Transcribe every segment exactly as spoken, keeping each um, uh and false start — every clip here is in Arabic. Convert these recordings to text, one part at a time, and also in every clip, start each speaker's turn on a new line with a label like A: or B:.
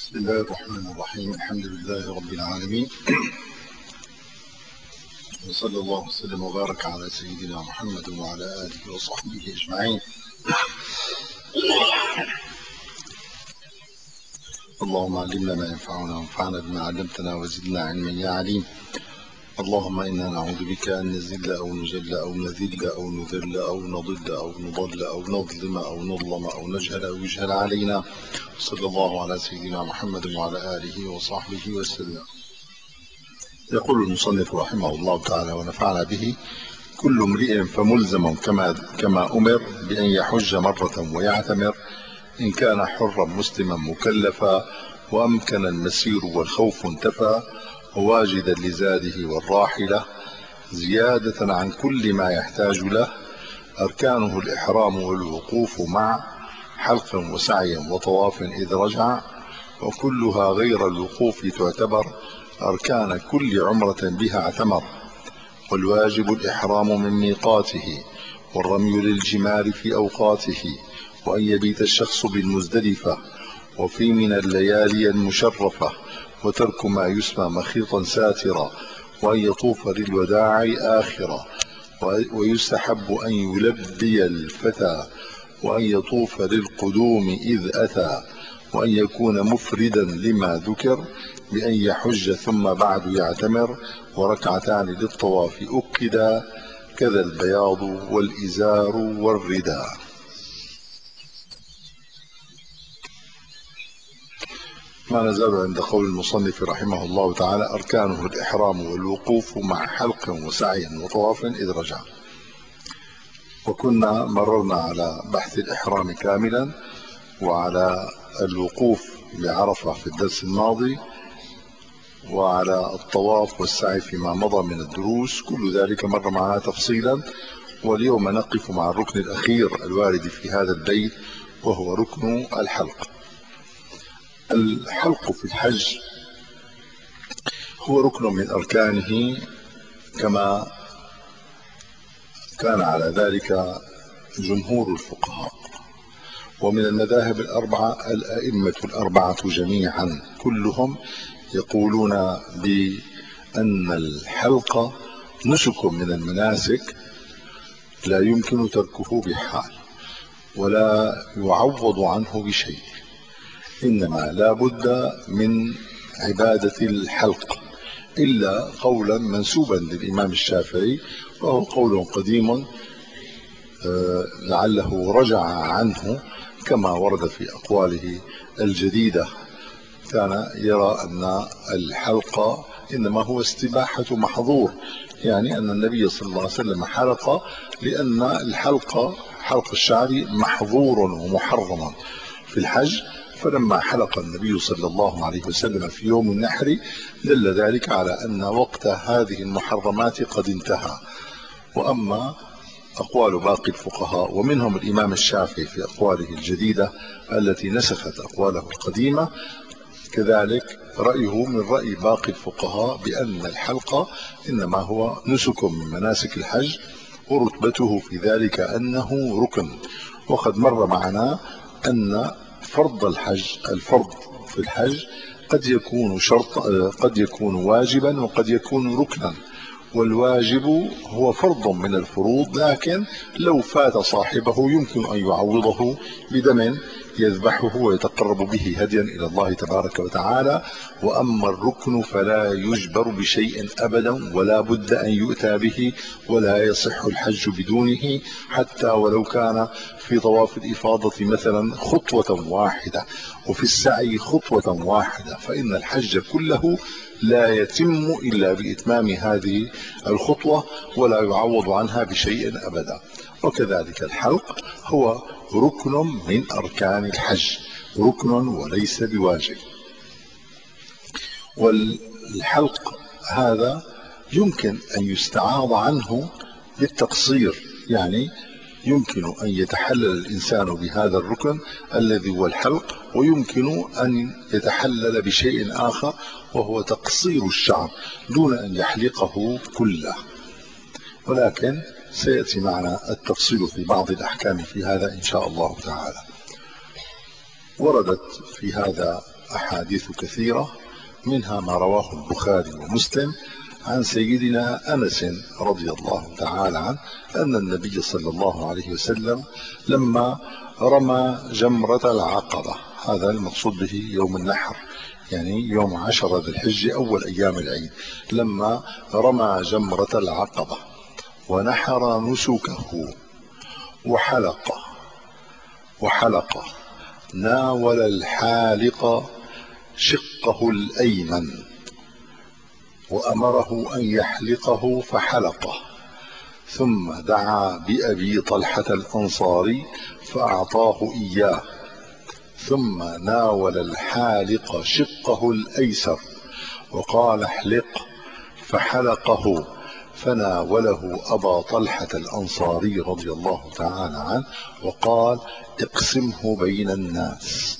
A: بسم الله الرحمن الرحيم. الحمد لله رب العالمين، وصلى الله وسلم وبارك على سيدنا محمد وعلى آله وصحبه أجمعين. اللهم علمنا ما ينفعنا وانفعنا بما علمتنا وزدنا علما يا عليم. اللهم إنا نعوذ بك أن نزل أو نجل أو نذل أو نذل أو نضل أو نضل أو نظلم أو نظلم أو نجهل أو يجهل علينا. صلى الله على سيدنا محمد وعلى آله وصحبه وسلم. يقول المصنف رحمه الله تعالى ونفعنا به: كل امرئ فملزم كما كما أمر بأن يحج مرة ويعتمر، إن كان حرا مسلما مكلفا، وأمكن المسير والخوف انتفى، وواجدا لزاده والراحلة، زيادة عن كل ما يحتاج له. أركانه الإحرام والوقوف مع حلق وسعي وطواف إذ رجع، وكلها غير الوقوف تعتبر أركان كل عمرة بها اعتمر. والواجب الإحرام من ميقاته، والرمي للجمار في أوقاته، وأن يبيت الشخص بالمزدلفة وفي من الليالي المشرفة، وترك ما يسمى مخيطا ساترا، وأن يطوف للوداع آخرا، ويستحب أن يلبي الفتى، وأن يطوف للقدوم إذ أتى، وأن يكون مفردا لما ذكر بأن يحج ثم بعد يعتمر، وركعتان للطواف أكدا، كذا البياض والإزار والرداء. ما نزال عند قول المصنف رحمه الله تعالى: أركانه الإحرام والوقوف مع حلق وسعي وطواف إذ رجع. وكنا مررنا على بحث الإحرام كاملا وعلى الوقوف بعرفة في الدرس الماضي وعلى الطواف والسعي فيما مضى من الدروس، كل ذلك مر معنا تفصيلا. واليوم نقف مع الركن الأخير الوارد في هذا البيت، وهو ركن الحلق. الحلق في الحج هو ركن من أركانه كما كان على ذلك جمهور الفقهاء، ومن المذاهب الأربعة الأئمة الأربعة جميعا كلهم يقولون بأن الحلق نسك من المناسك لا يمكن تركه بحال ولا يعوض عنه بشيء، إنما لا بد من عبادة الحلق، إلا قولا منسوبا للإمام الشافعي، وهو قول قديم لعله رجع عنه كما ورد في أقواله الجديدة. كان يرى أن الحلق إنما هو استباحة محظور، يعني أن النبي صلى الله عليه وسلم حلق لأن الحلق حلق الشعر محظور ومحرم في الحج، فلما حلق النبي صلى الله عليه وسلم في يوم النحر دل ذلك على أن وقت هذه المحرمات قد انتهى. وأما أقوال باقي الفقهاء ومنهم الإمام الشافعي في أقواله الجديدة التي نسخت أقواله القديمة، كذلك رأيه من رأي باقي الفقهاء بأن الحلق إنما هو نسك من مناسك الحج، ورتبته في ذلك أنه ركن. وقد مر معنا أن فرض الحج الفرض في الحج قد يكون شرط قد يكون واجبا وقد يكون ركنا، والواجب هو فرض من الفروض، لكن لو فات صاحبه يمكن أن يعوضه بدم يذبحه ويتقرب به هديا إلى الله تبارك وتعالى. وأما الركن فلا يجبر بشيء أبدا، ولا بد أن يؤتى به، ولا يصح الحج بدونه، حتى ولو كان في طواف الإفاضة مثلا خطوة واحدة وفي السعي خطوة واحدة، فإن الحج كله لا يتم إلا بإتمام هذه الخطوة، ولا يعوض عنها بشيء أبدا. وكذلك الحلق هو ركن من أركان الحج، ركن وليس بواجب. والحلق هذا يمكن أن يستعاض عنه بالتقصير، يعني يمكن أن يتحلل الإنسان بهذا الركن الذي هو الحلق، ويمكن أن يتحلل بشيء آخر وهو تقصير الشعر دون أن يحلقه كله، ولكن سيأتي معنا التفصيل في بعض الأحكام في هذا إن شاء الله تعالى. وردت في هذا أحاديث كثيرة، منها ما رواه البخاري ومسلم عن سيدنا أنس رضي الله تعالى عنه أن النبي صلى الله عليه وسلم لما رمى جمرة العقبة، هذا المقصود به يوم النحر، يعني يوم عشر ذي الحجة أول أيام العيد، لما رمى جمرة العقبة ونحر نسكه وحلق وحلق ناول الحالق شقه الأيمن وأمره أن يحلقه فحلقه، ثم دعا بأبي طلحة الأنصاري فأعطاه إياه، ثم ناول الحالق شقه الأيسر وقال احلق فحلقه، فناوله أبا طلحة الأنصاري رضي الله تعالى عنه وقال اقسمه بين الناس.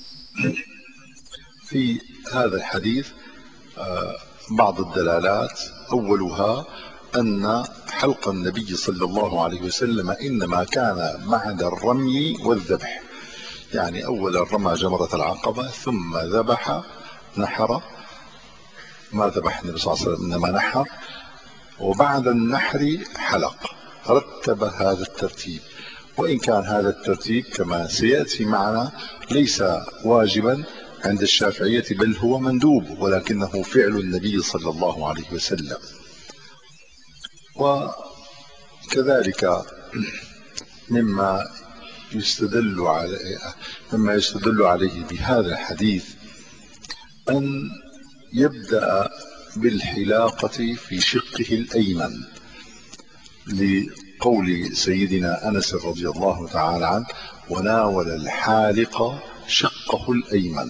A: في هذا الحديث بعض الدلالات، أولها أن حلق النبي صلى الله عليه وسلم إنما كان بعد الرمي والذبح، يعني أولا رمى جمرة العقبة ثم ذبح نحر، ما ذبح النبي صلى الله عليه وسلم إنما نحر، وبعد النحر حلق، رتب هذا الترتيب. وإن كان هذا الترتيب كما سيأتي معنا ليس واجبا عند الشافعية بل هو مندوب، ولكنه فعل النبي صلى الله عليه وسلم. وكذلك مما يستدل عليه مما يستدل عليه بهذا الحديث أن يبدأ بالحلاقة في شقه الأيمن، لقول سيدنا أنس رضي الله تعالى عنه وناول الحالق شقه الأيمن.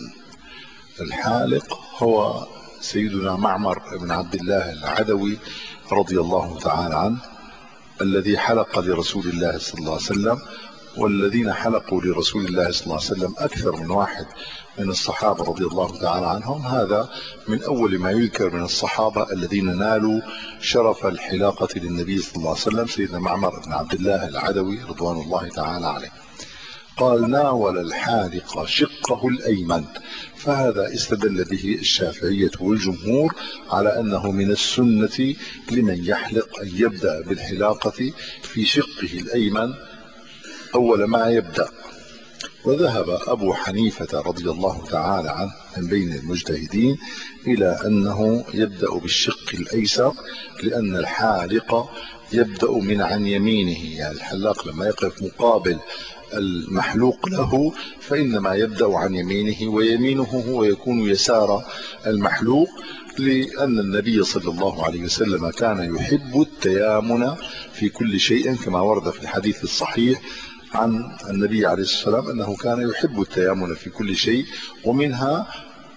A: الحالق هو سيدنا معمر بن عبد الله العدوي رضي الله تعالى عنه الذي حلق لرسول الله صلى الله عليه وسلم، والذين حلقوا لرسول الله صلى الله عليه وسلم أكثر من واحد من الصحابة رضي الله تعالى عنهم. هذا من أول ما يذكر من الصحابة الذين نالوا شرف الحلاقة للنبي صلى الله عليه وسلم، سيدنا معمر بن عبد الله العدوي رضوان الله تعالى عليه. قال ناول الحالق شقه الأيمن، فهذا استدل به الشافعية والجمهور على أنه من السنة لمن يحلق أن يبدأ بالحلاقة في شقه الأيمن أول ما يبدأ. وذهب أبو حنيفة رضي الله تعالى عنه من بين المجتهدين إلى أنه يبدأ بالشق الأيسر، لأن الحالق يبدأ من عن يمينه، يعني الحلاق لما يقف مقابل المحلوق له فإنما يبدأ عن يمينه، ويمينه هو يكون يسار المحلوق، لأن النبي صلى الله عليه وسلم كان يحب التيامن في كل شيء، كما ورد في الحديث الصحيح عن النبي عليه الصلاة والسلام أنه كان يحب التيامن في كل شيء. ومنها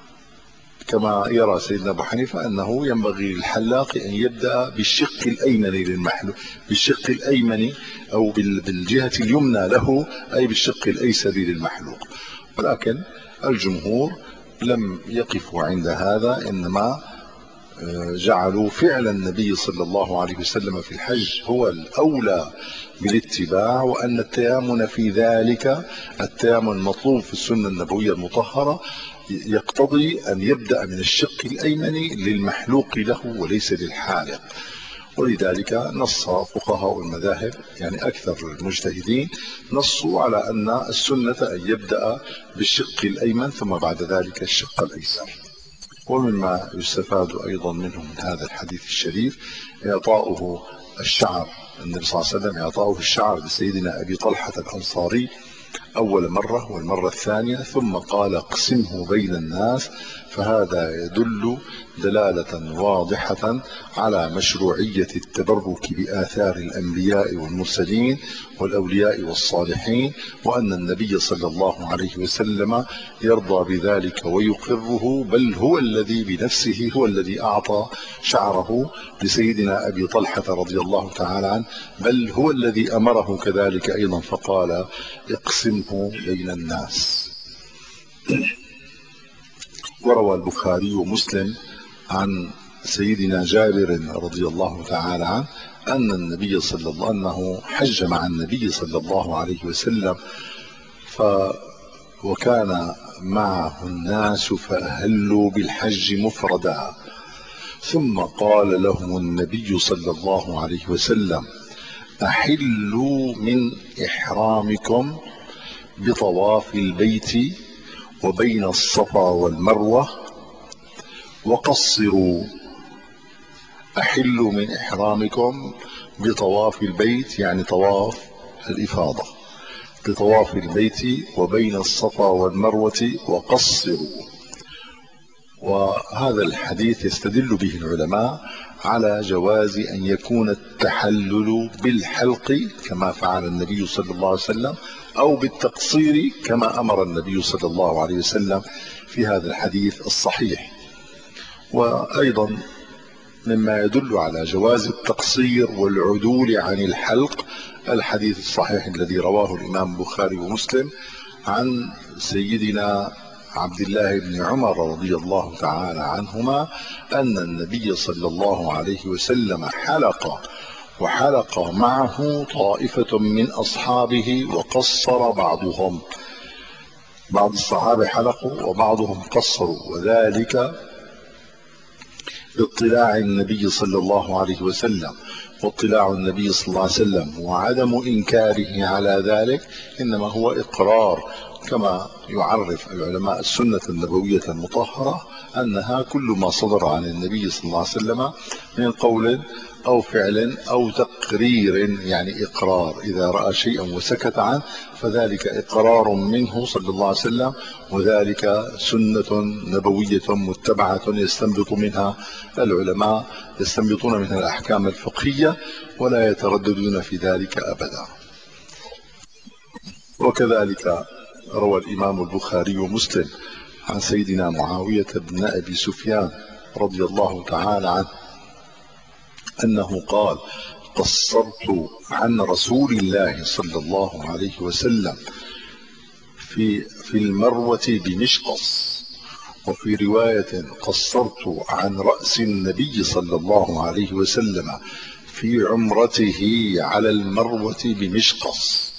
A: كما يرى سيدنا أبو حنيفة أنه ينبغي للحلاق أن يبدأ بالشق الأيمن للمحلوق، بالشق الأيمن أو بالجهة اليمنى له، أي بالشق الأيسر للمحلوق. ولكن الجمهور لم يقفوا عند هذا، إنما جعلوا فعل النبي صلى الله عليه وسلم في الحج هو الأولى بالاتباع، وأن التيامن في ذلك التيامن المطلوب في السنة النبوية المطهرة يقتضي أن يبدأ من الشق الأيمن للمحلوق له وليس للحالق. ولذلك نص فقهاء المذاهب، يعني أكثر المجتهدين، نصوا على أن السنة أن يبدأ بالشق الأيمن ثم بعد ذلك الشق الأيسر. ومما يستفاد أيضا منه من هذا الحديث الشريف إعطاؤه الشعر، النبي صلى الله عليه وسلم إعطاؤه الشعر لسيدنا أبي طلحة الأنصاري أول مرة والمرة الثانية، ثم قال اقسمه بين الناس، فهذا يدل دلالة واضحة على مشروعية التبرك بآثار الأنبياء والمرسلين والأولياء والصالحين، وأن النبي صلى الله عليه وسلم يرضى بذلك ويقره، بل هو الذي بنفسه هو الذي أعطى شعره لسيدنا أبي طلحة رضي الله تعالى عنه، بل هو الذي أمره كذلك أيضا فقال اقسمه بين الناس. وروى البخاري ومسلم عن سيدنا جابر رضي الله تعالى عنه أن النبي صلى الله عليه وسلم أنه حج مع النبي صلى الله عليه وسلم، وكان معه الناس فأهلوا بالحج مفردا، ثم قال لهم النبي صلى الله عليه وسلم: أحلوا من إحرامكم بطواف البيت وبين الصفا والمروة وقصروا. أحلوا من إحرامكم بطواف البيت يعني طواف الإفاضة، بطواف البيت وبين الصفا والمروة وقصروا. وهذا الحديث يستدل به العلماء على جواز أن يكون التحلل بالحلق كما فعل النبي صلى الله عليه وسلم، أو بالتقصير كما أمر النبي صلى الله عليه وسلم في هذا الحديث الصحيح. وأيضا مما يدل على جواز التقصير والعدول عن الحلق الحديث الصحيح الذي رواه الإمام البخاري ومسلم عن سيدنا عبد الله بن عمر رضي الله تعالى عنهما أن النبي صلى الله عليه وسلم حلق، وحلق معه طائفة من أصحابه وقصر بعضهم، بعض الصحابة حلقوا وبعضهم قصروا، وذلك باطلاع النبي صلى الله عليه وسلم. واطلاع النبي صلى الله عليه وسلم وعدم إنكاره على ذلك إنما هو إقرار، كما يعرف العلماء السنة النبوية المطهرة أنها كل ما صدر عن النبي صلى الله عليه وسلم من قول أو فعل أو تقرير، يعني إقرار، إذا رأى شيئا وسكت عنه فذلك إقرار منه صلى الله عليه وسلم، وذلك سنة نبوية متبعة يستنبط منها العلماء، يستنبطون منها الأحكام الفقهية ولا يترددون في ذلك أبدا. وكذلك روى الإمام البخاري ومسلم عن سيدنا معاوية بن أبي سفيان رضي الله تعالى عنه أنه قال: قصرت عن رسول الله صلى الله عليه وسلم في في المروة بمشقص، وفي رواية: قصرت عن رأس النبي صلى الله عليه وسلم في عمرته على المروة بمشقص.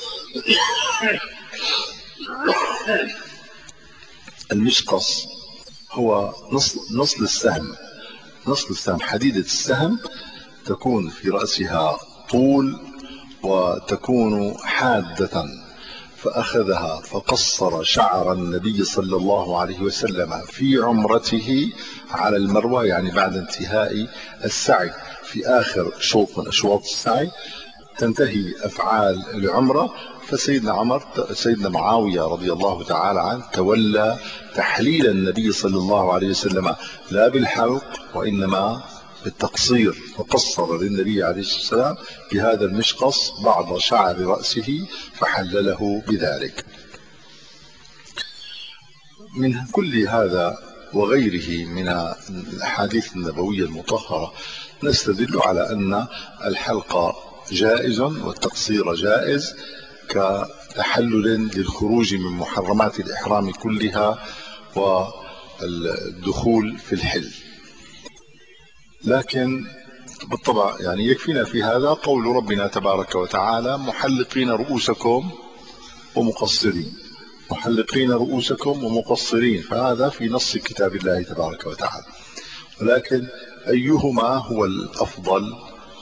A: المشقص هو نصل, نصل السهم، نصل السهم، حديدة السهم تكون في رأسها طول وتكون حادة، فأخذها فقصر شعر النبي صلى الله عليه وسلم في عمرته على المروة، يعني بعد انتهاء السعي، في آخر شوط من أشواط السعي تنتهي أفعال العمرة. فسيدنا عمر سيدنا معاوية رضي الله تعالى عنه تولى تحليل النبي صلى الله عليه وسلم لا بالحلق وإنما بالتقصير، فقصر للنبي عليه الصلاة والسلام بهذا المشقص بعض شعر رأسه فحلله بذلك. من كل هذا وغيره من الأحاديث النبوية المطهرة نستدل على أن الحلق جائز والتقصير جائز كتحلل للخروج من محرمات الإحرام كلها والدخول في الحل. لكن بالطبع يعني يكفينا في هذا قول ربنا تبارك وتعالى: محلقين رؤوسكم ومقصرين، محلقين رؤوسكم ومقصرين، فهذا في نص كتاب الله تبارك وتعالى. ولكن أيهما هو الأفضل،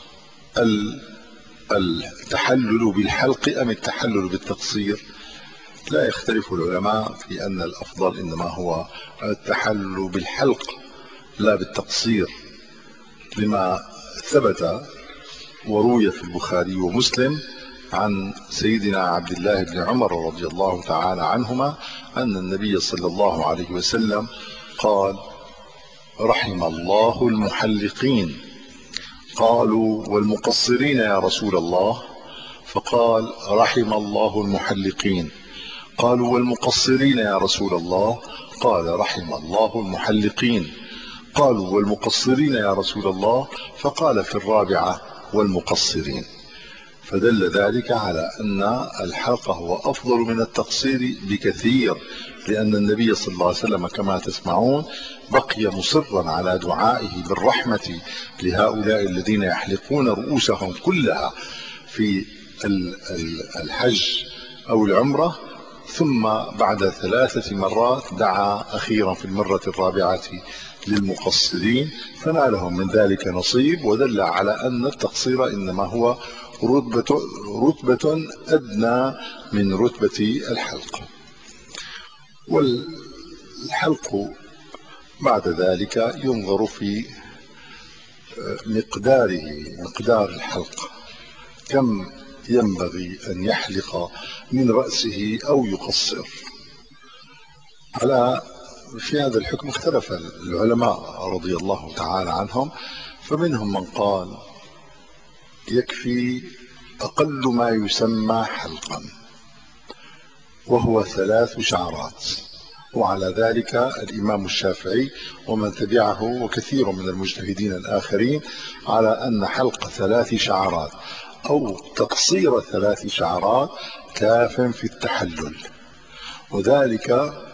A: التحلل بالحلق أم التحلل بالتقصير؟ لا يختلف العلماء في أن الأفضل إنما هو التحلل بالحلق لا بالتقصير، لما ثبت وروي في البخاري ومسلم عن سيدنا عبد الله بن عمر رضي الله تعالى عنهما أن النبي صلى الله عليه وسلم قال: رحم الله المحلقين. قالوا: والمقصرين يا رسول الله؟ فقال: رحم الله المحلقين. قالوا: والمقصرين يا رسول الله؟ قال: رحم الله المحلقين. قالوا: والمقصرين يا رسول الله؟ فقال في الرابعة: والمقصرين. فدل ذلك على أن الحلق هو أفضل من التقصير بكثير، لأن النبي صلى الله عليه وسلم كما تسمعون بقي مصرا على دعائه بالرحمة لهؤلاء الذين يحلقون رؤوسهم كلها في الحج أو العمرة، ثم بعد ثلاثة مرات دعا أخيرا في المرة الرابعة للمقصرين فنالهم من ذلك نصيب، ودل على أن التقصير إنما هو رتبة, رتبة أدنى من رتبة الحلق. والحلق بعد ذلك ينظر في مقداره، مقدار الحلق، كم ينبغي أن يحلق من رأسه أو يقصر. على في هذا الحكم اختلف العلماء رضي الله تعالى عنهم، فمنهم من قال يكفي أقل ما يسمى حلقا وهو ثلاث شعرات، وعلى ذلك الإمام الشافعي ومن تبعه وكثير من المجتهدين الآخرين على أن حلق ثلاث شعرات أو تقصير ثلاث شعرات كاف في التحلل. وذلك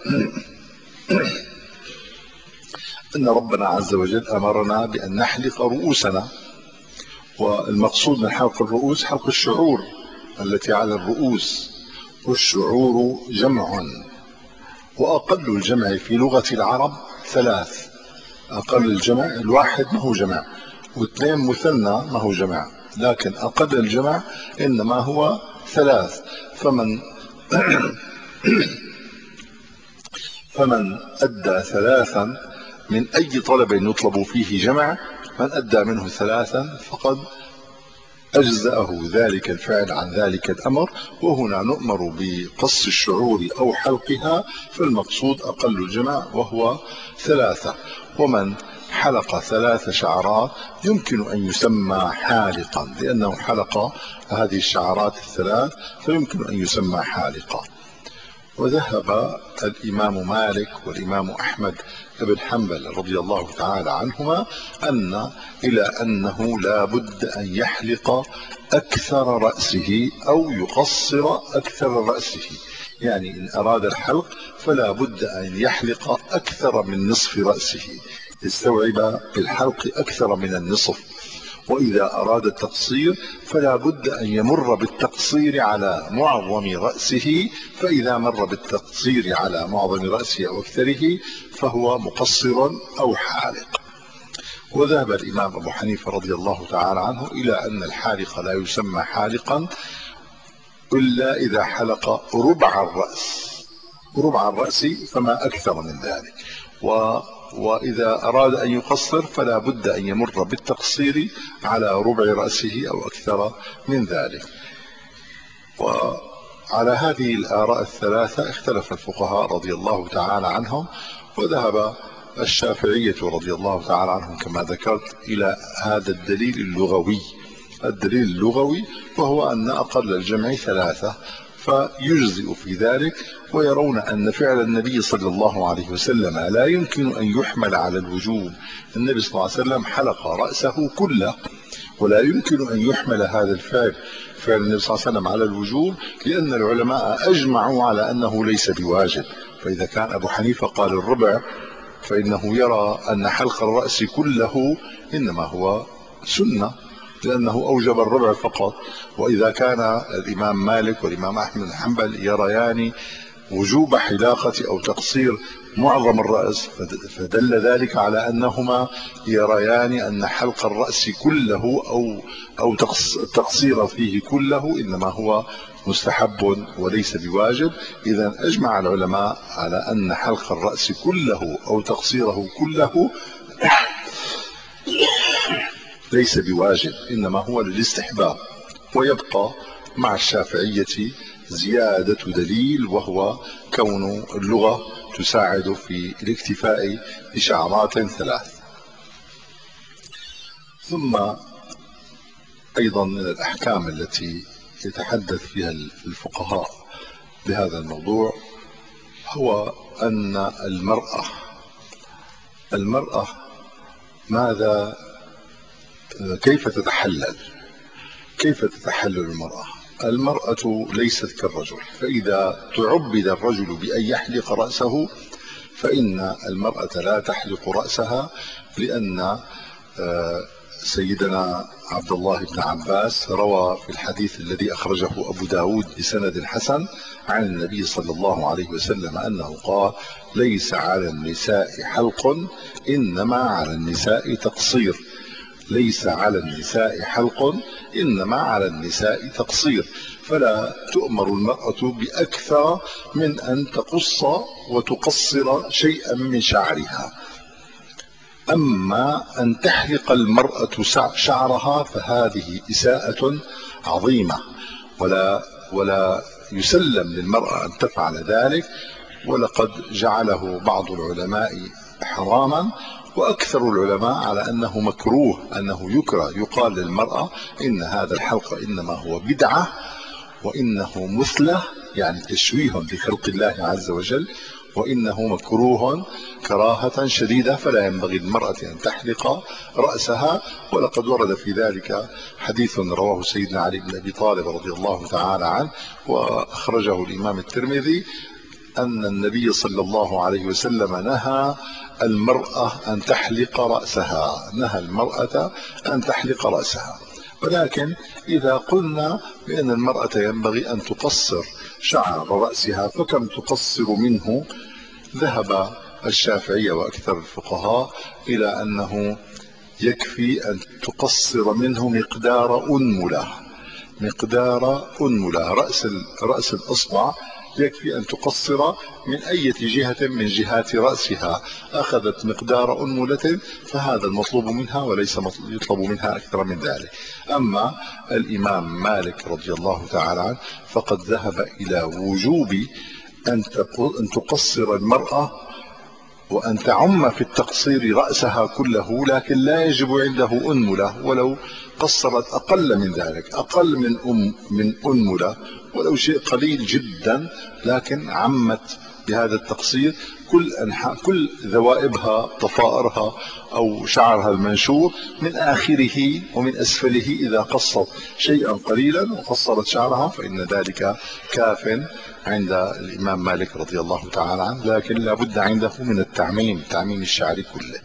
A: أن ربنا عز وجل أمرنا بأن نحلق رؤوسنا، والمقصود من حلق الرؤوس حلق الشعور التي على الرؤوس، والشعور جمع، وأقل الجمع في لغة العرب ثلاث. أقل الجمع الواحد ما هو جمع، واثنين مثنى ما هو جمع، لكن أقل الجمع إنما هو ثلاث. فمن فمن أدى ثلاثا من أي طلب يطلب فيه جمع، من أدى منه ثلاثا فقد أجزأه ذلك الفعل عن ذلك الأمر. وهنا نؤمر بقص الشعور أو حلقها، فالمقصود أقل الجمع وهو ثلاثة. ومن حلق ثلاث شعرات يمكن أن يسمى حالقا، لأنه حلق هذه الشعرات الثلاث فيمكن أن يسمى حالقا. وذهب الإمام مالك والإمام أحمد بن حنبل رضي الله تعالى عنهما أن إلى أنه لا بد أن يحلق أكثر رأسه أو يقصر أكثر رأسه، يعني إن أراد الحلق فلا بد أن يحلق أكثر من نصف رأسه، يستوعب بالحلق أكثر من النصف. وإذا أراد التقصير فلا بد أن يمر بالتقصير على معظم رأسه، فإذا مر بالتقصير على معظم رأسه أو أكثره فهو مقصر أو حالق. وذهب الإمام أبو حنيفة رضي الله تعالى عنه إلى أن الحالق لا يسمى حالقا إلا إذا حلق ربع الرأس، ربع الرأس فما أكثر من ذلك. و وإذا أراد أن يقصر فلا بد أن يمر بالتقصير على ربع رأسه أو أكثر من ذلك. وعلى هذه الآراء الثلاثة اختلف الفقهاء رضي الله تعالى عنهم، وذهب الشافعية رضي الله تعالى عنهم كما ذكرت إلى هذا الدليل اللغوي، الدليل اللغوي وهو أن أقل الجمع ثلاثة فيجزئ في ذلك. ويرون أن فعل النبي صلى الله عليه وسلم لا يمكن أن يحمل على الوجوب، النبي صلى الله عليه وسلم حلق رأسه كله، ولا يمكن أن يحمل هذا الفعل فعل النبي صلى الله عليه وسلم على الوجوب، لأن العلماء أجمعوا على أنه ليس بواجب. فإذا كان أبو حنيفة قال الربع فإنه يرى أن حلق الرأس كله إنما هو سنة، لأنه أوجب الربع فقط. وإذا كان الإمام مالك والإمام أحمد بن حنبل يريان وجوب حلاقة أو تقصير معظم الرأس، فدل ذلك على أنهما يريان أن حلق الرأس كله أو أو تقصير فيه كله إنما هو مستحب وليس بواجب. إذا أجمع العلماء على أن حلق الرأس كله أو تقصيره كله ليس بواجب، إنما هو للاستحباب. ويبقى مع الشافعية زيادة دليل، وهو كون اللغة تساعد في الاكتفاء بشعرات ثلاث. ثم أيضا من الأحكام التي يتحدث فيها الفقهاء بهذا الموضوع هو أن المرأة المرأة ماذا كيف تتحلل كيف تتحلل المرأة؟ المرأة ليست كالرجل، فإذا تعبد الرجل بأن يحلق رأسه فإن المرأة لا تحلق رأسها، لأن سيدنا عبد الله بن عباس روى في الحديث الذي أخرجه أبو داود بسند حسن عن النبي صلى الله عليه وسلم أنه قال: ليس على النساء حلق إنما على النساء تقصير. ليس على النساء حلق إنما على النساء تقصير. فلا تؤمر المرأة بأكثر من أن تقص وتقصر شيئا من شعرها. أما أن تحلق المرأة شعرها فهذه إساءة عظيمة، ولا ولا يسلم للمرأة أن تفعل ذلك، ولقد جعله بعض العلماء حراما، وأكثر العلماء على أنه مكروه، أنه يكره. يقال للمرأة إن هذا الحلق إنما هو بدعة، وإنه مثلة، يعني تشويه لخلق الله عز وجل، وإنه مكروه كراهة شديدة، فلا ينبغي المرأة أن تحلق رأسها. ولقد ورد في ذلك حديث رواه سيدنا علي بن أبي طالب رضي الله تعالى عنه، وأخرجه الإمام الترمذي، أن النبي صلى الله عليه وسلم نهى المرأة أن تحلق رأسها، نهى المرأة أن تحلق رأسها. ولكن إذا قلنا بأن المرأة ينبغي أن تقصر شعر رأسها، فكم تقصر منه؟ ذهب الشافعية وأكثر الفقهاء إلى أنه يكفي أن تقصر منه مقدار أنملة. مقدار أنملة، رأس رأس الأصبع يكفي أن تقصر من أي جهة من جهات رأسها أخذت مقدار أنملة، فهذا المطلوب منها، وليس يطلب منها أكثر من ذلك. أما الإمام مالك رضي الله تعالى عنه فقد ذهب إلى وجوب أن تقصر المرأة وأن تعم في التقصير رأسها كله، لكن لا يجب عنده أنملة، ولو قصرت أقل من ذلك، أقل من أم من أنملة، ولو شيء قليل جدا، لكن عمت بهذا التقصير كل أنحاء كل ذوائبها، طفائرها أو شعرها المنشور من آخره ومن أسفله. إذا قصت شيئا قليلا وقصرت شعرها فإن ذلك كاف عند الإمام مالك رضي الله تعالى عنه، لكن لا بد عنده من التعميم، تعميم الشعر كله.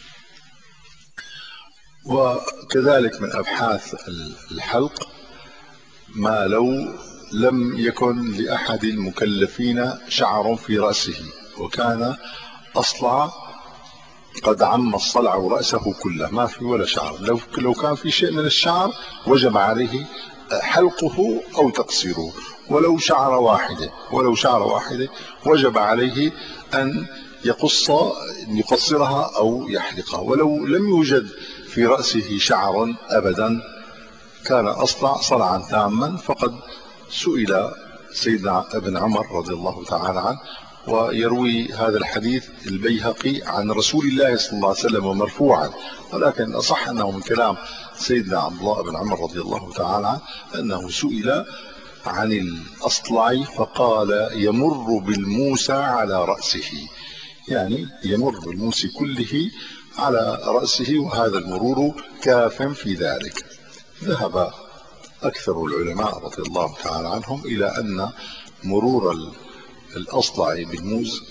A: وكذلك من أبحاث الحلق ما لو لم يكن لأحد المكلفين شعر في رأسه وكان أصلع قد عم الصلع رأسه كله، ما في ولا شعر، لو لو كان في شيء من الشعر وجب عليه حلقه أو تقصيره، ولو شعر واحدة ولو شعر واحدة وجب عليه أن يقص يقصرها أو يحلقها. ولو لم يوجد في رأسه شعر أبدا، كان أصلع صلعا تاما، فقد سئل سيدنا ابن عمر رضي الله تعالى عنه، ويروي هذا الحديث البيهقي عن رسول الله صلى الله عليه وسلم مرفوعا، ولكن الأصح أنه من كلام سيدنا عبد الله بن عمر رضي الله تعالى عنه أنه سئل عن الأصلع فقال: يمر بالموسى على رأسه، يعني يمر بالموسى كله على رأسه، وهذا المرور كاف في ذلك. ذهب أكثر العلماء رضي الله تعالى عنهم إلى أن مرور الأصلع بالموس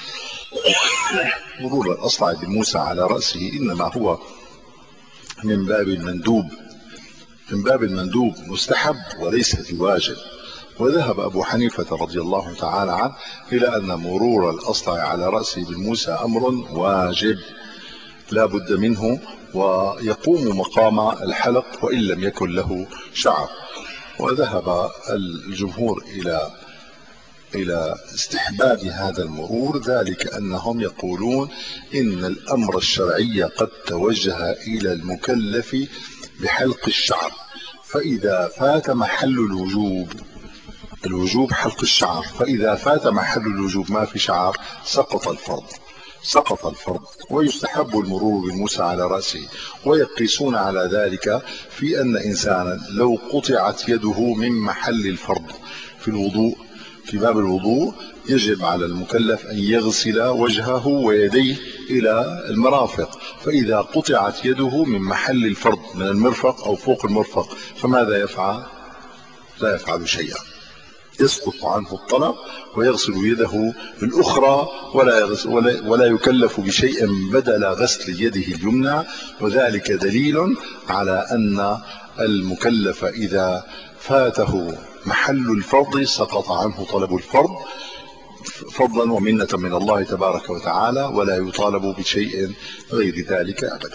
A: مرور الأصلع بالموسى على رأسه إنما هو من باب المندوب من باب المندوب مستحب وليس بواجب. وذهب أبو حنيفة رضي الله تعالى عنه إلى أن مرور الأصلع على رأسه بالموسى أمر واجب لا بد منه، ويقوم مقام الحلق وإن لم يكن له شعر. وذهب الجمهور إلى إلى استحباب هذا المرور، ذلك أنهم يقولون إن الأمر الشرعي قد توجه إلى المكلف بحلق الشعر، فإذا فات محل الوجوب الوجوب حلق الشعر فإذا فات محل الوجوب ما في شعر سقط الفرض سقط الفرض ويستحب المرور بالموسى على رأسه. ويقيسون على ذلك في أن إنسانا لو قطعت يده من محل الفرض في الوضوء، في باب الوضوء يجب على المكلف أن يغسل وجهه ويديه إلى المرافق، فإذا قطعت يده من محل الفرض من المرفق أو فوق المرفق فماذا يفعل؟ لا يفعل شيئا. يسقط عنه الطلب ويغسل يده الأخرى ولا, ولا, ولا يكلف بشيء بدل غسل يده اليمنى. وذلك دليل على أن المكلف إذا فاته محل الفرض سقط عنه طلب الفرض فضلا ومنة من الله تبارك وتعالى، ولا يطالب بشيء غير ذلك أبدا.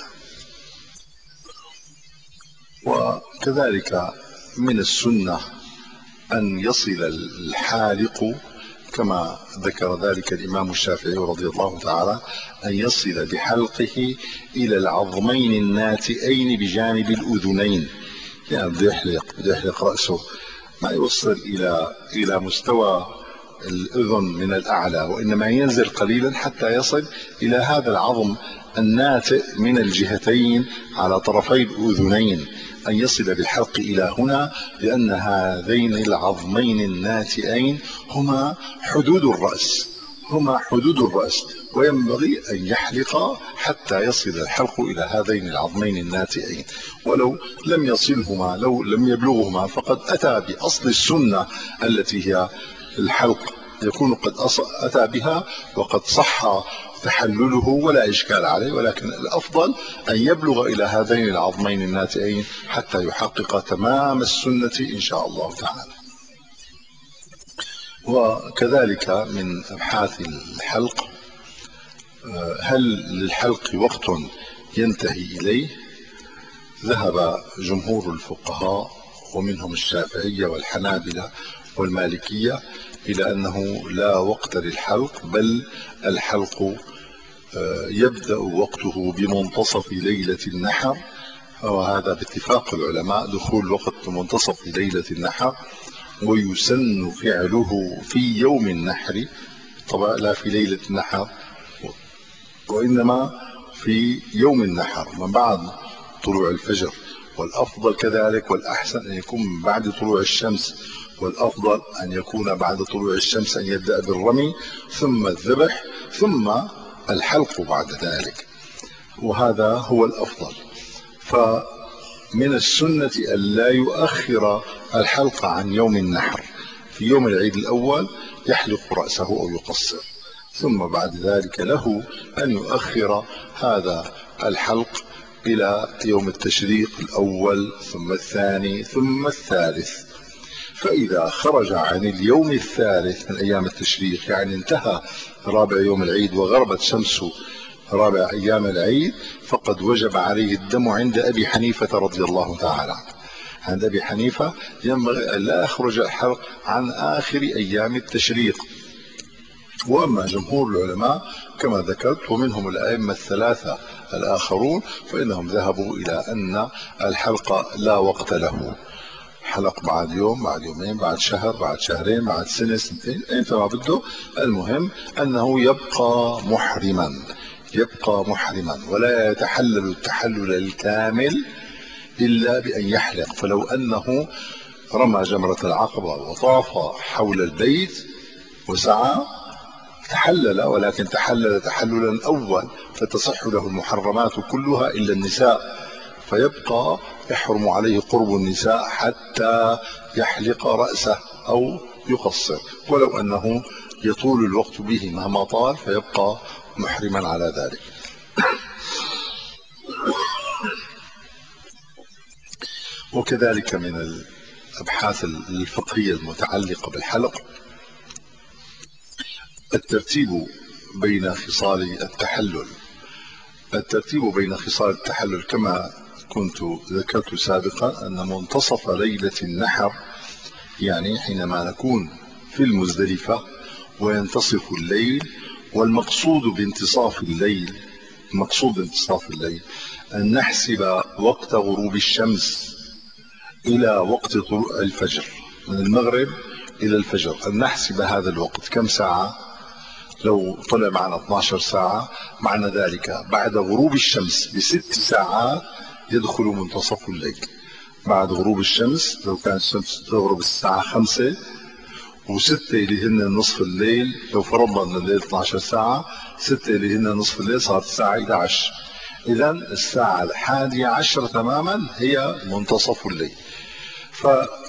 A: وكذلك من السنة أن يصل الحالق كما ذكر ذلك الإمام الشافعي رضي الله تعالى، أن يصل بحلقه إلى العظمين الناتئين بجانب الأذنين، يعني بده يحلق بده يحلق رأسه، ما يوصل إلى إلى مستوى الأذن من الأعلى، وإنما ينزل قليلا حتى يصل إلى هذا العظم الناتئ من الجهتين على طرفي الأذنين، أن يصل بالحلق إلى هنا، لأن هذين العظمين الناتئين هما حدود الرأس هما حدود الرأس وينبغي أن يحلق حتى يصل الحلق إلى هذين العظمين الناتئين. ولو لم يصلهما، لو لم يبلغهما، فقد أتى بأصل السنة التي هي الحلق، يكون قد أتى بها وقد صح تحلله ولا إشكال عليه، ولكن الأفضل أن يبلغ إلى هذين العظمين الناتئين حتى يحقق تمام السنة إن شاء الله تعالى. وكذلك من أبحاث الحلق، هل للحلق وقت ينتهي إليه؟ ذهب جمهور الفقهاء ومنهم الشافعية والحنابلة والمالكية إلى أنه لا وقت للحلق، بل الحلق يبدأ وقته بمنتصف ليلة النحر، وهذا باتفاق العلماء دخول وقت منتصف ليلة النحر، ويسن فعله في يوم النحر، طبعا لا في ليلة النحر وإنما في يوم النحر من بعد طلوع الفجر، والأفضل كذلك والأحسن أن يكون من بعد طلوع الشمس، والأفضل أن يكون بعد طلوع الشمس، أن يبدأ بالرمي ثم الذبح ثم الحلق بعد ذلك، وهذا هو الأفضل. فمن السنة أن لا يؤخر الحلق عن يوم النحر، في يوم العيد الأول يحلق رأسه أو يقصر، ثم بعد ذلك له أن يؤخر هذا الحلق إلى يوم التشريق الأول ثم الثاني ثم الثالث. فإذا خرج عن اليوم الثالث من أيام التشريق، يعني انتهى رابع يوم العيد وغربت شمسه رابع أيام العيد، فقد وجب عليه الدم عند أبي حنيفة رضي الله تعالى. عند أبي حنيفة ينبغي أن لا يخرج الحلق عن آخر أيام التشريق. وأما جمهور العلماء كما ذكرت ومنهم الأئمة الثلاثة الآخرون، فإنهم ذهبوا إلى أن الحلق لا وقت له، حلق بعد يوم بعد يومين بعد شهر بعد شهرين بعد سنة سنتين ايمتى ما بده، المهم أنه يبقى محرما يبقى محرما ولا يتحلل التحلل الكامل إلا بأن يحلق. فلو أنه رمى جمرة العقبة وطاف حول البيت وسعى تحلل، ولكن تحلل تحللا أول فتصح له المحرمات كلها إلا النساء، فيبقى يحرم عليه قرب النساء حتى يحلق رأسه أو يقصر، ولو أنه يطول الوقت به مهما طال فيبقى محرما على ذلك. وكذلك من الأبحاث الفقهية المتعلقة بالحلق الترتيب بين خصال التحلل الترتيب بين خصال التحلل كما كنت ذكرت سابقا، أن منتصف ليلة النحر يعني حينما نكون في المزدلفة وينتصف الليل، والمقصود بانتصاف الليل المقصود بانتصاف الليل أن نحسب وقت غروب الشمس إلى وقت طلوع الفجر، من المغرب إلى الفجر، أن نحسب هذا الوقت كم ساعة. لو طلع معنا اثنتا عشرة ساعة، معنى ذلك بعد غروب الشمس بست ساعات يدخل منتصف الليل. بعد غروب الشمس لو كانت الشمس تغرب الساعة خمسة وستة اللي هن نصف الليل، لو فرضنا ان الليل اثنتا عشرة ساعة، ستة اللي هن نصف الليل صارت الساعة إحدى عشرة، إذن الساعة الحادية عشرة تماما هي منتصف الليل.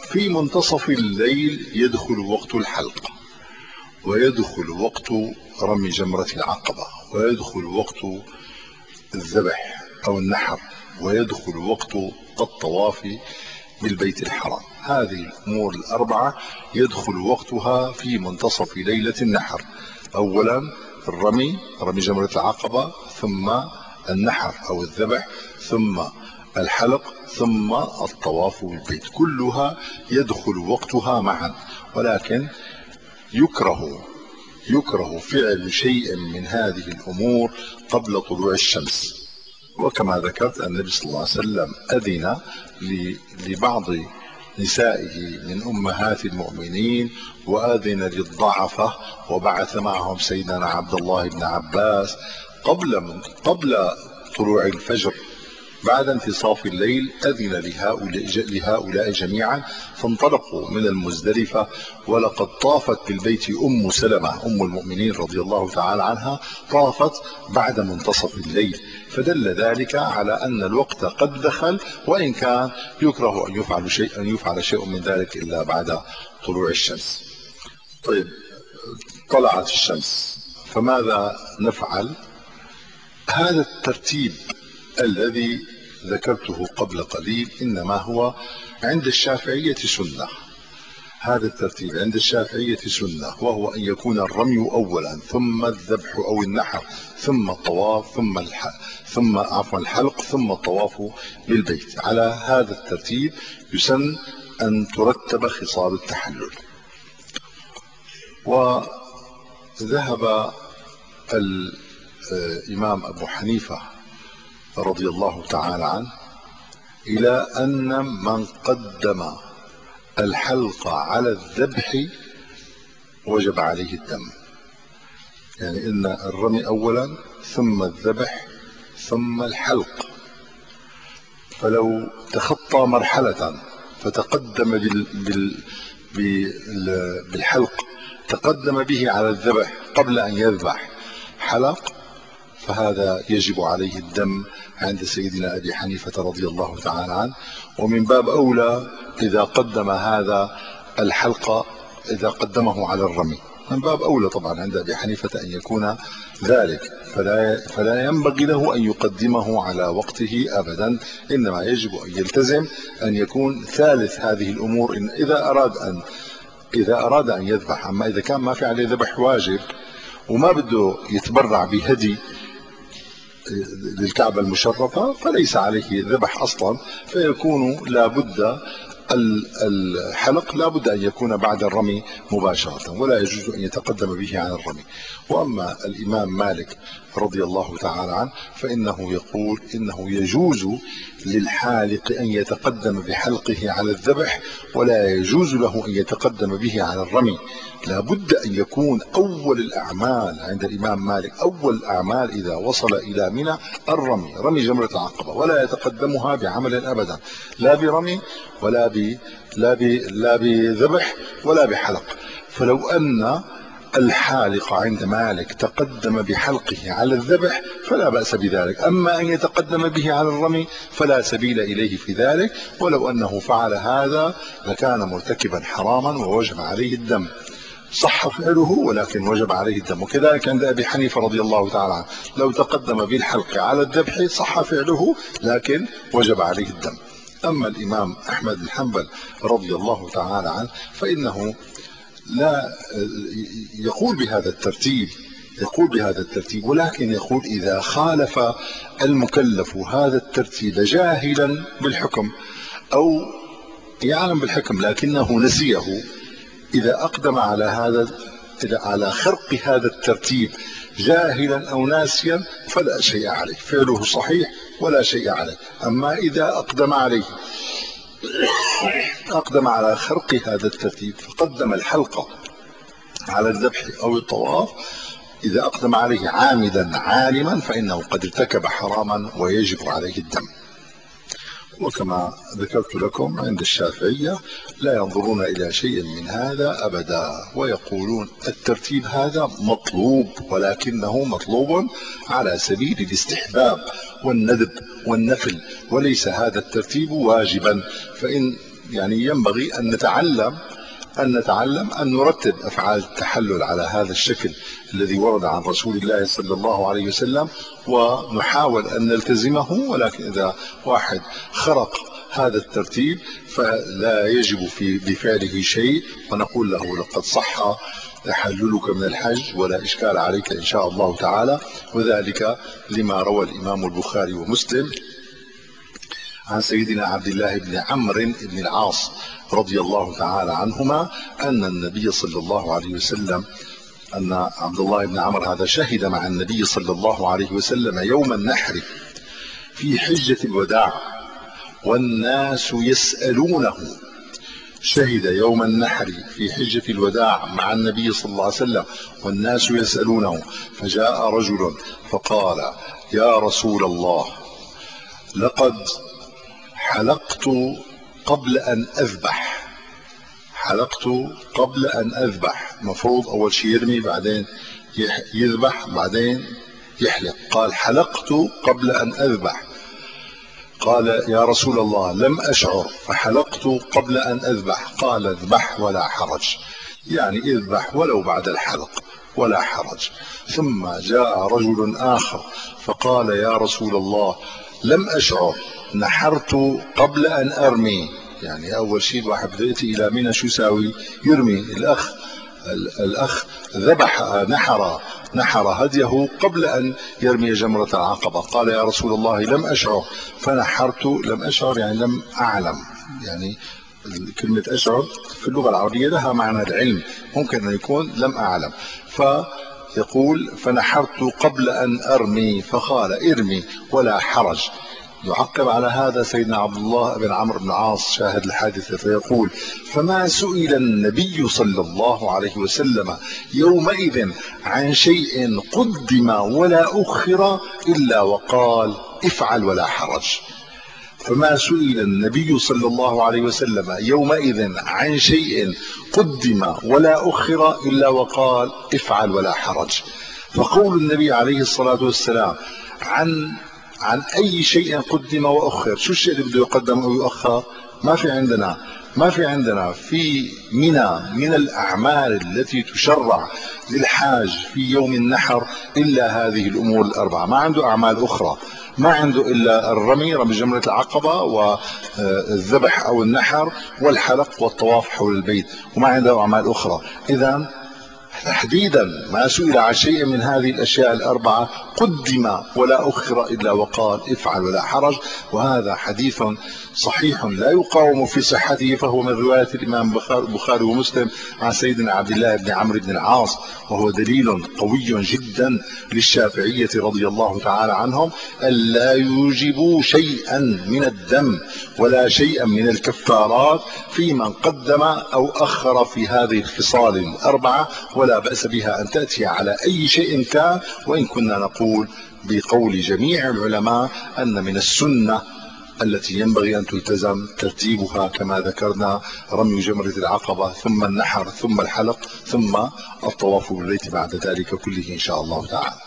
A: في منتصف الليل يدخل وقت الحلق، ويدخل وقت رمي جمرة العقبة، ويدخل وقت الذبح أو النحر، ويدخل وقت الطواف بالبيت الحرام. هذه الأمور الأربعة يدخل وقتها في منتصف ليلة النحر. أولا الرمي، رمي جمرة العقبة، ثم النحر أو الذبح، ثم الحلق، ثم الطواف بالبيت، كلها يدخل وقتها معا. ولكن يكره يكره فعل شيء من هذه الأمور قبل طلوع الشمس. وكما ذكرت النبي صلى الله عليه وسلم أذن لبعض نسائه من أمهات المؤمنين، وأذن للضعفة، وبعث معهم سيدنا عبد الله بن عباس قبل من قبل طلوع الفجر بعد انتصاف الليل. أذن لهؤلاء, لهؤلاء جميعا، فانطلقوا من المزدلفة. ولقد طافت بالبيت أم سلمة أم المؤمنين رضي الله تعالى عنها، طافت بعد منتصف الليل، فدل ذلك على أن الوقت قد دخل، وإن كان يكره أن يفعل شيء أن يفعل شيء من ذلك إلا بعد طلوع الشمس. طيب، طلعت الشمس، فماذا نفعل؟ هذا الترتيب الذي ذكرته قبل قليل إنما هو عند الشافعية سنة. هذا الترتيب عند الشافعية سنة، وهو أن يكون الرمي أولا، ثم الذبح أو النحر، ثم الطواف، ثم الحلق، ثم عفوا الحلق، ثم الطواف بالبيت. على هذا الترتيب يسن أن ترتب خصال التحلل. وذهب الإمام أبو حنيفة رضي الله تعالى عنه إلى أن من قدم الحلق على الذبح وجب عليه الدم، يعني إن الرمي أولا، ثم الذبح، ثم الحلق. فلو تخطى مرحلة فتقدم بال بال بالحلق، تقدم به على الذبح قبل أن يذبح، حلق، فهذا يجب عليه الدم عند سيدنا أبي حنيفة رضي الله تعالى عنه. ومن باب أولى إذا قدم هذا الحلق، إذا قدمه على الرمي، من باب أولى طبعا عند أبي حنيفة أن يكون ذلك، فلا, فلا ينبغي له أن يقدمه على وقته أبدا، إنما يجب أن يلتزم أن يكون ثالث هذه الأمور إن إذا أراد أن إذا أراد أن يذبح. أما إذا كان ما في عليه ذبح واجب وما بده يتبرع بهدي للكعبة المشرفة، فليس عليه ذبح أصلا، فيكون لابد الحلق لابد أن يكون بعد الرمي مباشرة، ولا يجوز أن يتقدم به عن الرمي. وأما الإمام مالك رضي الله تعالى عنه فإنه يقول إنه يجوز للحالق أن يتقدم بحلقه على الذبح، ولا يجوز له أن يتقدم به على الرمي. لابد أن يكون أول الأعمال عند الإمام مالك، أول الأعمال إذا وصل إلى منى الرمي، رمي جمرة العقبة، ولا يتقدمها بعمل أبدا، لا برمي ولا ب لا ب لا بذبح ولا بحلق. فلو أن الحالق عند مالك تقدم بحلقه على الذبح فلا بأس بذلك، أما أن يتقدم به على الرمي فلا سبيل إليه في ذلك، ولو أنه فعل هذا لكان مرتكبا حراما ووجب عليه الدم. صح فعله ولكن وجب عليه الدم. وكذلك عند أبي حنيفة رضي الله تعالى عنه، لو تقدم بالحلق على الذبح صح فعله لكن وجب عليه الدم. أما الإمام أحمد بن حنبل رضي الله تعالى عنه فإنه لا يقول بهذا الترتيب يقول بهذا الترتيب ولكن يقول إذا خالف المكلف هذا الترتيب جاهلا بالحكم أو يعلم بالحكم لكنه نسيه، إذا أقدم على هذا إذا على خرق هذا الترتيب جاهلا أو ناسيا فلا شيء عليه، فعله صحيح ولا شيء عليه. أما إذا أقدم عليه أقدم على خرق هذا الترتيب فقدم الحلقة على الذبح أو الطواف، إذا أقدم عليه عامدا عالما فإنه قد ارتكب حراما ويجب عليه الدم. وكما ذكرت لكم عند الشافعية لا ينظرون إلى شيء من هذا أبدا، ويقولون الترتيب هذا مطلوب ولكنه مطلوب على سبيل الاستحباب والندب والنفل، وليس هذا الترتيب واجبا. فإن يعني ينبغي أن نتعلم أن نتعلم أن نرتب أفعال التحلل على هذا الشكل الذي ورد عن رسول الله صلى الله عليه وسلم، ونحاول أن نلتزمه. ولكن إذا واحد خرق هذا الترتيب فلا يجب في بفعله شيء، ونقول له لقد صح تحللك من الحج ولا إشكال عليك إن شاء الله تعالى. وذلك لما روى الإمام البخاري ومسلم عن سيدنا عبد الله بن عمرو بن العاص رضي الله تعالى عنهما أن النبي صلى الله عليه وسلم أن عبد الله بن عمرو هذا شهد مع النبي صلى الله عليه وسلم يوم النحر في حجة الوداع والناس يسألونه. شهد يوم النحر في حجة الوداع مع النبي صلى الله عليه وسلم والناس يسألونه، فجاء رجل فقال: يا رسول الله، لقد حلقت قبل أن أذبح. حلقت قبل أن أذبح، مفروض أول شيء يرمي بعدين يذبح بعدين يحلق. قال: حلقت قبل أن أذبح. قال: يا رسول الله، لم أشعر فحلقت قبل أن أذبح. قال: اذبح ولا حرج، يعني اذبح ولو بعد الحلق ولا حرج. ثم جاء رجل آخر فقال: يا رسول الله، لم أشعر، نحرت قبل أن أرمي. يعني أول شيء الواحد بده يأتي إلى منى شو يساوي؟ يرمي. الأخ الأخ ذبح نحر نحر هديه قبل أن يرمي جمرة العقبة. قال: يا رسول الله، لم أشعر فنحرت. لم أشعر يعني لم أعلم. يعني كلمة أشعر في اللغة العربية لها معنى العلم، ممكن أن يكون لم أعلم. فيقول: فنحرت قبل أن أرمي. فقال: ارمي ولا حرج. يعقب على هذا سيدنا عبد الله بن عمرو بن العاص شاهد الحادثة فيقول: فما سئل النبي صلى الله عليه وسلم يومئذ عن شيء قدم ولا أخر إلا وقال: افعل ولا حرج. فما سئل النبي صلى الله عليه وسلم يومئذ عن شيء قدم ولا أخر إلا وقال: افعل ولا حرج. فقول النبي عليه الصلاة والسلام عن عن أي شيء قدم وأخر، شو الشيء اللي بده يقدم أو يؤخر؟ ما في عندنا ما في عندنا في منى من الأعمال التي تشرع للحاج في يوم النحر إلا هذه الأمور الأربعة. ما عنده أعمال أخرى، ما عنده إلا الرمي، رمي جمرة العقبة، والذبح أو النحر، والحلق، والطواف حول البيت، وما عنده أعمال أخرى. إذن تحديدا ما سئل عن شيء من هذه الأشياء الأربعة قدم ولا أخر إلا وقال: افعل ولا حرج. وهذا حديث صحيح لا يقاوم في صحته، فهو من رواية الإمام البخاري ومسلم عن سيدنا عبد الله بن عمرو بن العاص، وهو دليل قوي جدا للشافعية رضي الله تعالى عنهم ألا يوجبوا شيئا من الدم ولا شيئا من الكفارات في من قدم أو أخر في هذه الخصال الأربعة، ولا بأس بها أن تأتي على أي شيء كان. وإن كنا نقول بقول جميع العلماء أن من السنة التي ينبغي أن تلتزم ترتيبها كما ذكرنا: رمي جمرة العقبة، ثم النحر، ثم الحلق، ثم الطواف بالبيت بعد ذلك كله إن شاء الله تعالى.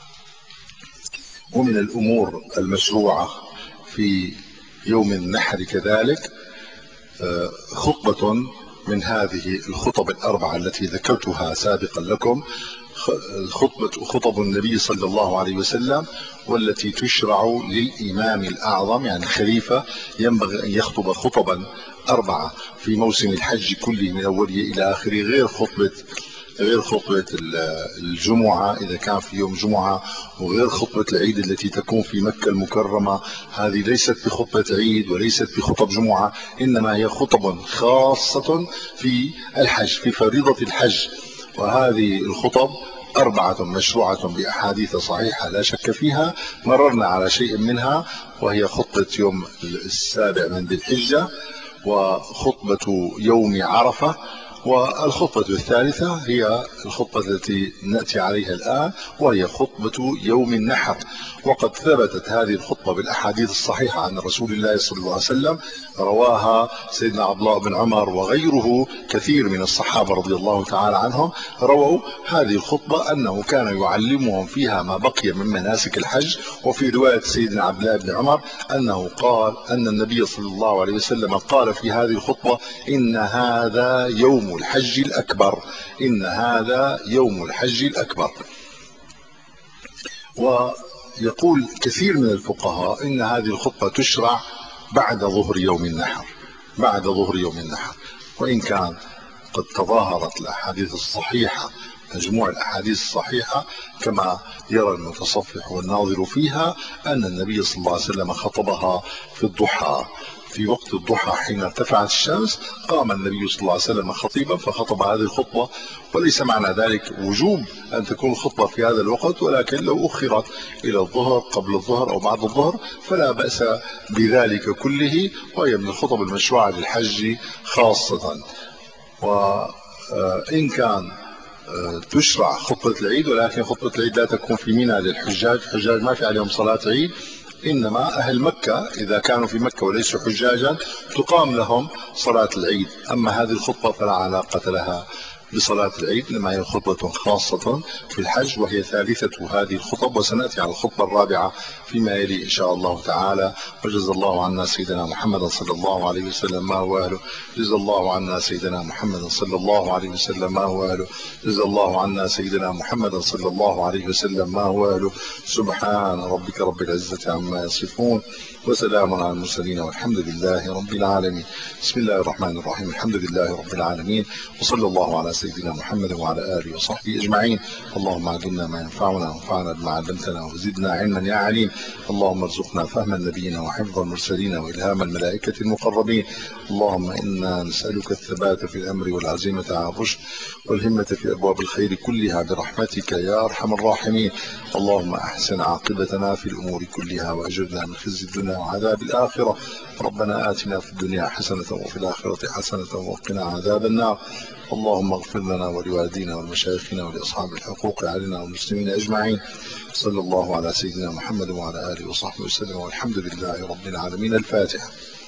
A: ومن الأمور المشروعة في يوم النحر كذلك خطبة من هذه الخطب الأربعة التي ذكرتها سابقا لكم، خطبة خطب النبي صلى الله عليه وسلم، والتي تشرع للإمام الأعظم يعني الخليفة، ينبغي أن يخطب خطبا أربعة في موسم الحج كله من أوله إلى آخره، غير خطبة غير خطبة الجمعة إذا كان في يوم جمعة، وغير خطبة العيد التي تكون في مكة المكرمة. هذه ليست بخطبة عيد وليست بخطب جمعة، إنما هي خطب خاصة في الحج، في فريضة الحج. وهذه الخطب أربعة مشروعة بأحاديث صحيحة لا شك فيها، مررنا على شيء منها، وهي خطبة يوم السابع من ذي الحجة، وخطبة يوم عرفة، والخطبة الثالثة هي الخطبة التي نأتي عليها الآن، وهي خطبة يوم النحر. وقد ثبتت هذه الخطبة بالأحاديث الصحيحة عن رسول الله صلى الله عليه وسلم، رواها سيدنا عبد الله بن عمر وغيره كثير من الصحابة رضي الله تعالى عنهم، رووا هذه الخطبة أنه كان يعلمهم فيها ما بقي من مناسك الحج. وفي رواية سيدنا عبد الله بن عمر أنه قال أن النبي صلى الله عليه وسلم قال في هذه الخطبة: إن هذا يوم الحج الأكبر، إن هذا يوم الحج الأكبر. ويقول كثير من الفقهاء إن هذه الخطبة تشرع بعد ظهر يوم النحر، بعد ظهر يوم النحر. وإن كان قد تظاهرت الأحاديث الصحيحة، مجموع الأحاديث الصحيحة كما يرى المتصفح والناظر فيها، أن النبي صلى الله عليه وسلم خطبها في الضحى، في وقت الضحى حين ارتفعت الشمس قام النبي صلى الله عليه وسلم خطيبا فخطب هذه الخطبة. وليس معنى ذلك وجوب أن تكون الخطبة في هذا الوقت، ولكن لو أخرت إلى الظهر، قبل الظهر أو بعد الظهر، فلا بأس بذلك كله، وهي من الخطب المشروعة للحج خاصة. وإن كان تشرع خطبة العيد، ولكن خطبة العيد لا تكون في منى للحجاج، الحجاج ما في عليهم صلاة عيد، إنما أهل مكة إذا كانوا في مكة وليسوا حجاجا تقام لهم صلاة العيد. أما هذه الخطبة فلا علاقة لها بصلاة العيد، إنما هي خطبة خاصة في الحج، وهي ثالثة هذه الخطب. وسنأتي على الخطبة الرابعة فيما يلي إن شاء الله تعالى. وجزا الله عنا سيدنا محمد صلى الله عليه وسلم ما هو أهله، جزا الله عنا سيدنا محمد صلى الله عليه وسلم ما هو أهله، جزا الله عنا سيدنا محمد صلى الله عليه وسلم ما هو أهله. سبحان ربك رب العزة عما يصفون، وسلام على المرسلين، والحمد لله رب العالمين. بسم الله الرحمن الرحيم. الحمد لله رب العالمين، وصلى الله على سيدنا محمد وعلى آله وصحبه أجمعين. اللهم علمنا ما ينفعنا، وانفعنا بما علمتنا، وزدنا علما يا عليم. اللهم ارزقنا فهم النبيين وحفظ المرسلين وإلهام الملائكة المقربين. اللهم إنا نسألك الثبات في الأمر والعزيمة على الرشد والهمة في أبواب الخير كلها برحمتك يا أرحم الراحمين. اللهم أحسن عاقبتنا في الأمور كلها، وأجرنا من خزي الدنيا وعذاب الآخرة. ربنا آتنا في الدنيا حسنة وفي الآخرة حسنة وقنا عذاب النار. اللهم اغفر لنا ولوالدينا ولمشايخنا ولأصحاب الحقوق علينا والمسلمين أجمعين. صلى الله على سيدنا محمد وعلى آله وصحبه وسلم، والحمد لله رب العالمين. الفاتحة.